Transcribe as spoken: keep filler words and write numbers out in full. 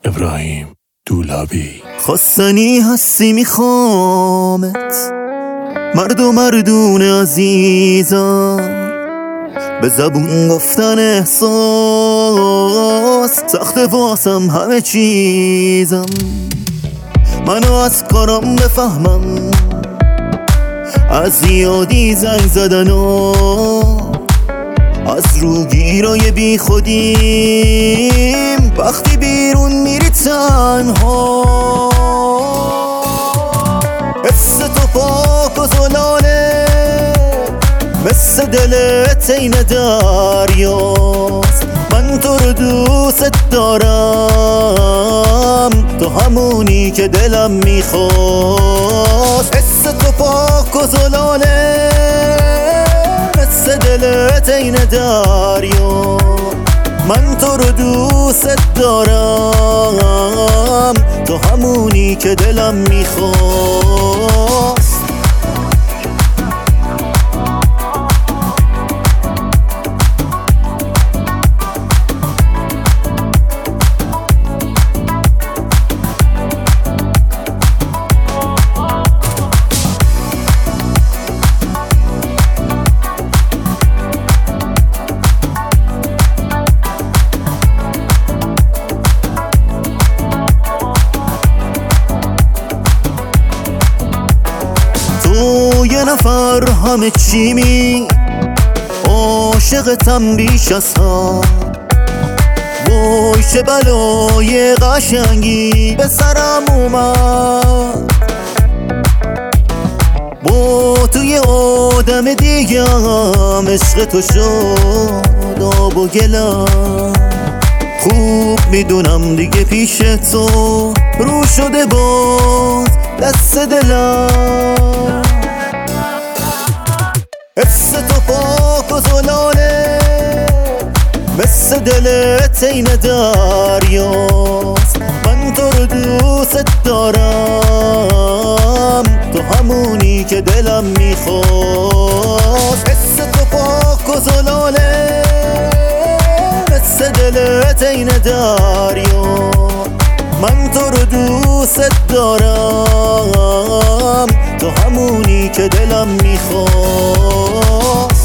ابراهیم دولابی. خواستنی هستی میخوامت، مرد و مردون عزیزم، به زبون گفتن احساس سخت واسم همه چیزم. منو از کارم بفهمم، از زیادی زنگ زدن و از روگیرای بی خودیم، وقتی بیرون میری تنها حس تو پاک و زلاله، مثل دلت این دریاست. من تو رو دوست دارم، تو همونی که دلم میخواست. حس تو پاک و زلاله، مثل دلت این دریا. من تو رو دوست دارم، تو همونی که دلم میخواست. یه نفر همه چی می عاشقتم بیش از هم، وای چه بلای قشنگی به سرم اومد. با توی آدم دیگم عشق تو شد آب و گلم. خوب میدونم دیگه پیش تو رو شده باز دست دلم. حس تو پاک و زلاله، مثل دلت این دریاست. من تو رو دوست دارم، تو همونی که دلم میخواست. حس تو پاک و زلاله، مثل دلت این دریا. من تو رو دوست دارم، تو همونی که دلم میخواست.